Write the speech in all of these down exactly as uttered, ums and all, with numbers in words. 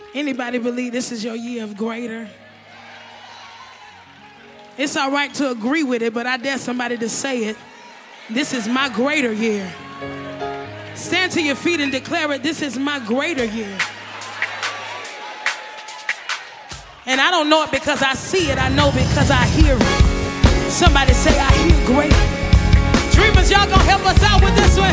Anybody believe this is your year of greater? It's all right to agree with it, but I dare somebody to say it. This is my greater year. Stand to your feet and declare it. This is my greater year. And I don't know it because I see it. I know because I hear it. Somebody say, I hear greater. Dreamers, y'all gonna help us out with this one?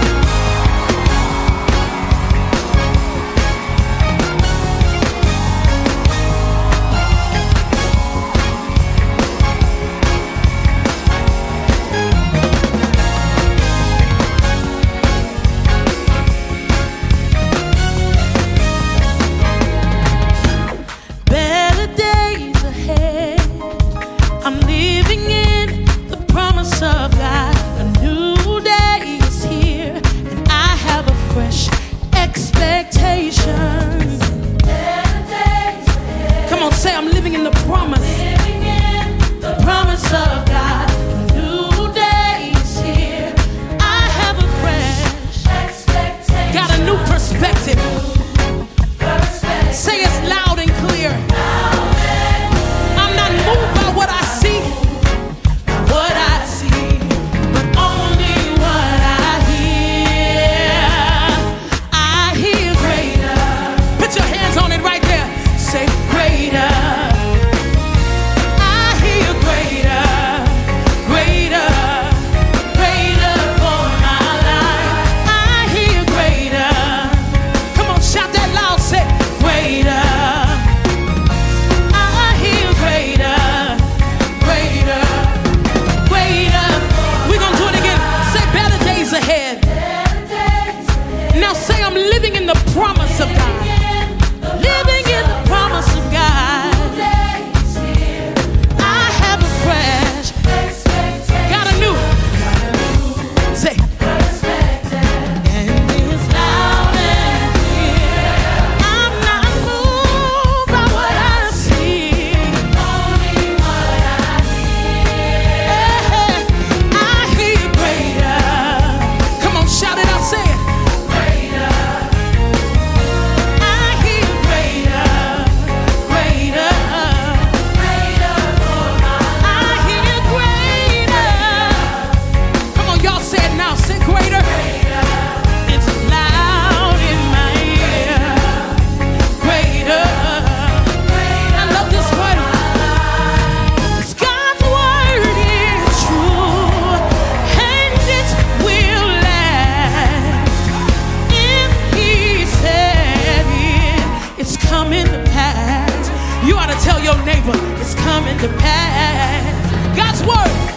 Say I'm living in the promise. Living in the promise of God. A new day is here. I have a fresh expectation. Got a new perspective. Perspective. Say it's loud and clear. Loud and clear. I'm not moved by what I see, what I see, but only what I hear. I hear greater. Put your hands on it right there. Say greater. Promise of God. Living in the promise of God. I have a fresh, got a new, say, and it's loud and clear. I'm not moved by what I see, only what I hear. I hear greater. Come on, shout it out, say it. You ought to tell your neighbor it's coming to pass. God's word.